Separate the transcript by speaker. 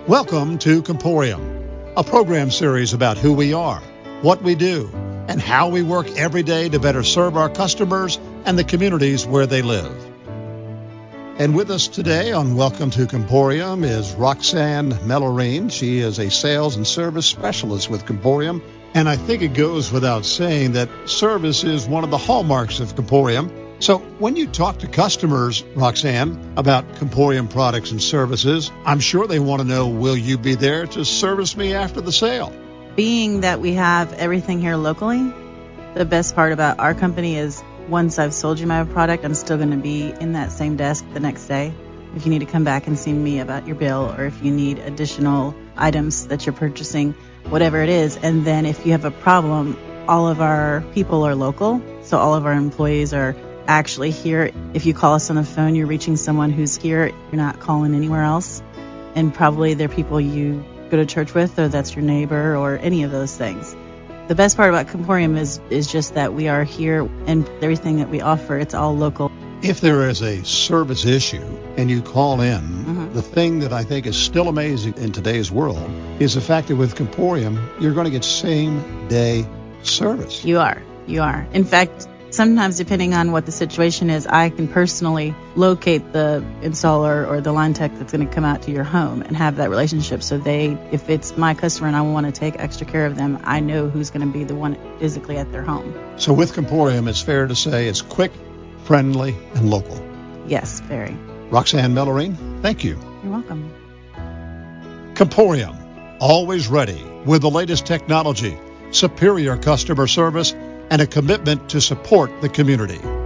Speaker 1: Welcome to Comporium, a program series about who we are, what we do, and how we work every day to better serve our customers and the communities where they live. And with us today on Welcome to Comporium is Roxanne Mellorine. She is a sales and service specialist with Comporium. And I think it goes without saying that service is one of the hallmarks of Comporium. So when you talk to customers, Roxanne, about Comporium products and services, I'm sure they want to know, will you be there to service me after the sale?
Speaker 2: Being that we have everything here locally, the best part about our company is once I've sold you my product, I'm still going to be in that same desk the next day. If you need to come back and see me about your bill, or if you need additional items that you're purchasing, whatever it is. And then if you have a problem, all of our people are local, so all of our employees are actually here. If you call us on the phone, you're reaching someone who's here. You're not calling anywhere else. And probably they're people you go to church with, or that's your neighbor, or any of those things. The best part about Comporium is just that we are here, and everything that we offer, it's all local.
Speaker 1: If there is a service issue and you call in, the thing that I think is still amazing in today's world is the fact that with Comporium, you're going to get same-day service.
Speaker 2: You are. In fact, sometimes depending on what the situation is, I can personally locate the installer or the line tech that's going to come out to your home and have that relationship. So if it's my customer and I want to take extra care of them, I know who's going to be the one physically at their home.
Speaker 1: So with Comporium, it's fair to say it's quick, friendly, and local.
Speaker 2: Yes, very.
Speaker 1: Roxanne Mellorine, thank you.
Speaker 2: You're welcome.
Speaker 1: Comporium, always ready with the latest technology, superior customer service, and a commitment to support the community.